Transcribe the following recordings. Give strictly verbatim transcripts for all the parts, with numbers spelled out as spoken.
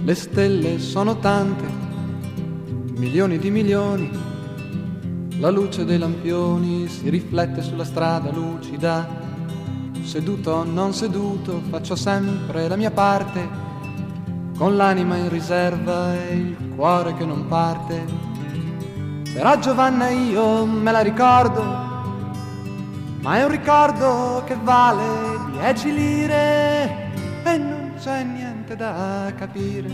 Le stelle sono tante, milioni di milioni, la luce dei lampioni si riflette sulla strada lucida. Seduto o non seduto, faccio sempre la mia parte, con l'anima in riserva e il cuore che non parte. Però Giovanna io me la ricordo, ma è un ricordo che vale dieci lire e non c'è niente da capire.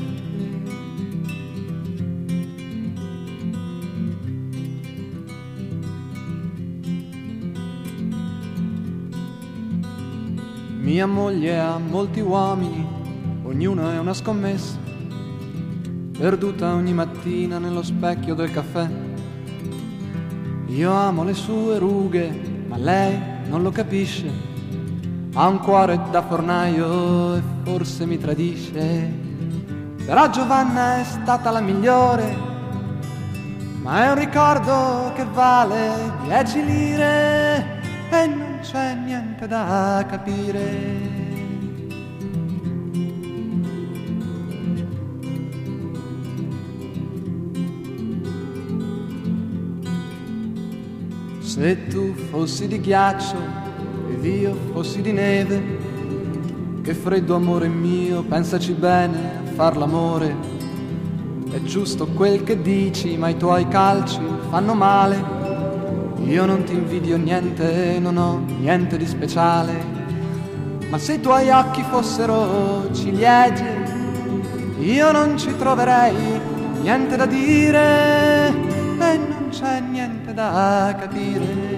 Mia moglie ha molti uomini, ognuno è una scommessa, perduta ogni mattina nello specchio del caffè. Io amo le sue rughe, ma lei non lo capisce. Ha un cuore da fornaio e forse mi tradisce. Però Giovanna è stata la migliore, ma è un ricordo che vale dieci lire e non c'è niente da capire. Se tu fossi di ghiaccio ed io fossi di neve, che freddo amore mio, pensaci bene a far l'amore. È giusto quel che dici, ma i tuoi calci fanno male. Io non ti invidio niente, non ho niente di speciale. Ma se i tuoi occhi fossero ciliegie, io non ci troverei niente da dire e non c'è niente da capire.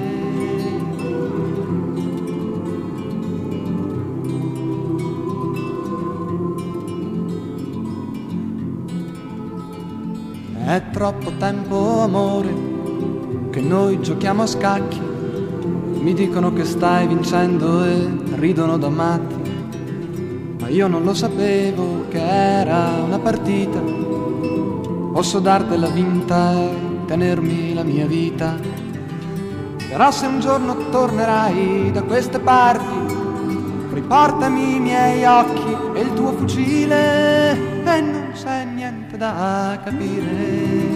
È troppo tempo, amore, che noi giochiamo a scacchi. Mi dicono che stai vincendo e ridono da matti, ma io non lo sapevo che era una partita. Posso dartela vinta e tenermi la mia vita. Però se un giorno tornerai da queste parti, riportami i miei occhi e il tuo fucile e non c'è niente da capire.